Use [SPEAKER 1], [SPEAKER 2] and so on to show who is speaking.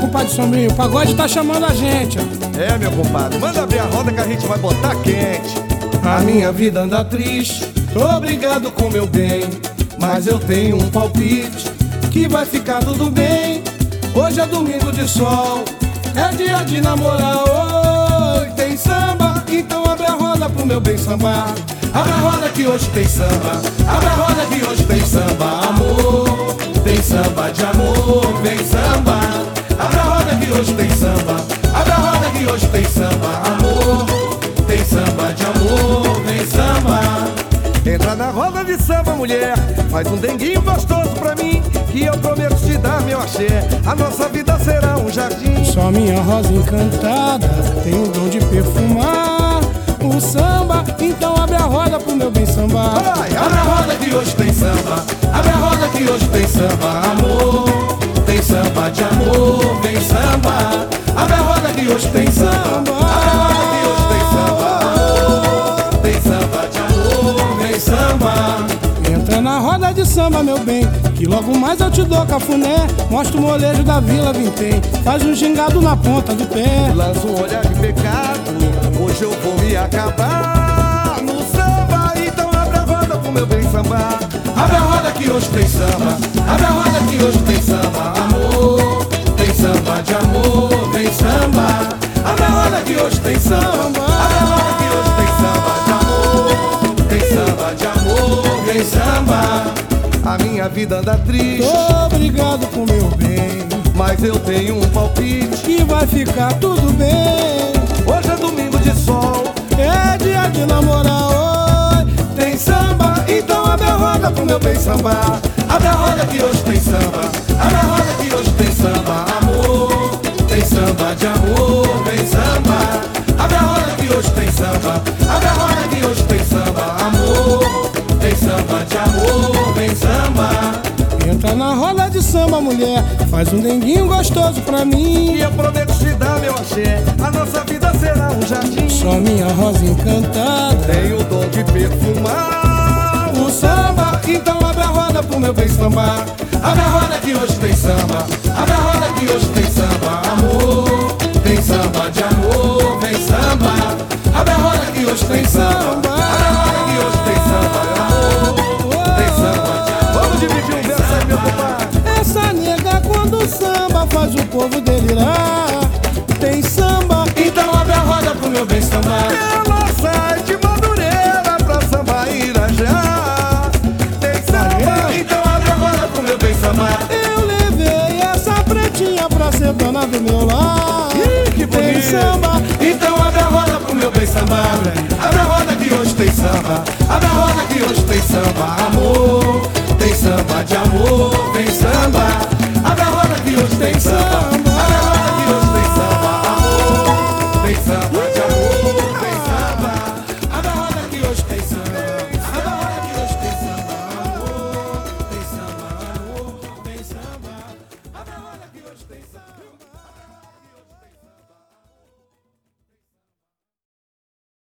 [SPEAKER 1] compadre Sombrinho, o pagode tá chamando a gente, ó.
[SPEAKER 2] É, meu compadre, manda abrir a roda que a gente vai botar quente.
[SPEAKER 1] A minha vida anda triste, obrigado com meu bem, mas eu tenho um palpite que vai ficar tudo bem. Hoje é domingo de sol, é dia de namorar. Oi, tem samba, então abre a roda pro meu bem sambar. Abre a roda que hoje tem samba, abre a roda que hoje tem samba. Amor, tem samba de amor, vem samba. Abre a roda que hoje tem samba, abre a roda que hoje tem samba. Amor, tem samba de amor, vem samba.
[SPEAKER 2] Entra na roda de samba, mulher, faz um denguinho gostoso pra mim, que eu prometo te dar meu axé. A nossa vida será um jardim.
[SPEAKER 1] Só minha rosa encantada tem o dom de perfumar o samba, então abre a roda pro meu bem sambar.
[SPEAKER 2] Vai,
[SPEAKER 1] abre a roda que hoje tem samba, abre a roda que hoje tem samba. Amor, tem samba de amor, vem samba. Abre a roda que hoje tem samba, abre a roda que hoje tem samba. Amor, tem samba de amor, vem samba. Entra na roda de samba, meu bem, que logo mais eu te dou cafuné. Mostra o molejo da Vila Vintém, faz um gingado na ponta do pé.
[SPEAKER 2] Lança um olhar de pecado, hoje eu vou me acabar no samba, então abre a roda pro meu bem sambar.
[SPEAKER 1] Abre a roda que hoje tem samba, abre a roda que hoje tem samba. Amor, tem samba de amor, vem samba. Abre a roda que hoje tem samba, abre a roda que hoje tem samba de amor, tem samba de amor, vem samba.
[SPEAKER 2] A minha vida anda triste,
[SPEAKER 1] Obrigado com meu bem,
[SPEAKER 2] mas eu tenho um palpite
[SPEAKER 1] que vai ficar tudo bem.
[SPEAKER 2] hoje é domingo de sol,
[SPEAKER 1] É dia de namorar, oi, tem samba, então abre a roda pro meu bem sambar. Abre a roda que hoje tem samba, abre a roda que hoje tem samba. Amor, tem samba de amor, vem samba. Abre a roda que hoje tem samba, abre a roda que hoje tem samba. Amor, tem samba de amor, vem samba. Entra na roda de samba, mulher, faz um denguinho gostoso pra mim.
[SPEAKER 2] e eu prometo te dar meu axé. A nossa vida será um jardim.
[SPEAKER 1] Só minha rosa encantada
[SPEAKER 2] Tenho o dom de perfumar
[SPEAKER 1] o samba, então abre a roda pro meu bem sambar. Abre a roda que hoje tem samba, abre a roda que hoje tem samba. Amor, tem samba de amor, vem samba. Abre a roda que hoje tem samba, abre a roda que hoje tem samba. Amor, tem samba de amor.
[SPEAKER 2] Vamos dividir um verso aí, meu compadre.
[SPEAKER 1] Essa nega quando samba faz o povo delirar. Tem samba, então abre a roda pro meu bem sambar.
[SPEAKER 2] Ela sai de Madureira pra samba Irajá. Tem samba,
[SPEAKER 1] Então abre a roda pro meu bem sambar. Eu levei essa pretinha pra ser dona do meu lar.
[SPEAKER 2] Ih, que
[SPEAKER 1] Tem
[SPEAKER 2] bonito.
[SPEAKER 1] samba, então abre a roda pro meu bem sambar. Abre a roda que hoje tem samba, abre a roda que hoje tem samba. Amor, tem samba de amor, vem samba. Abre a roda que hoje tem samba.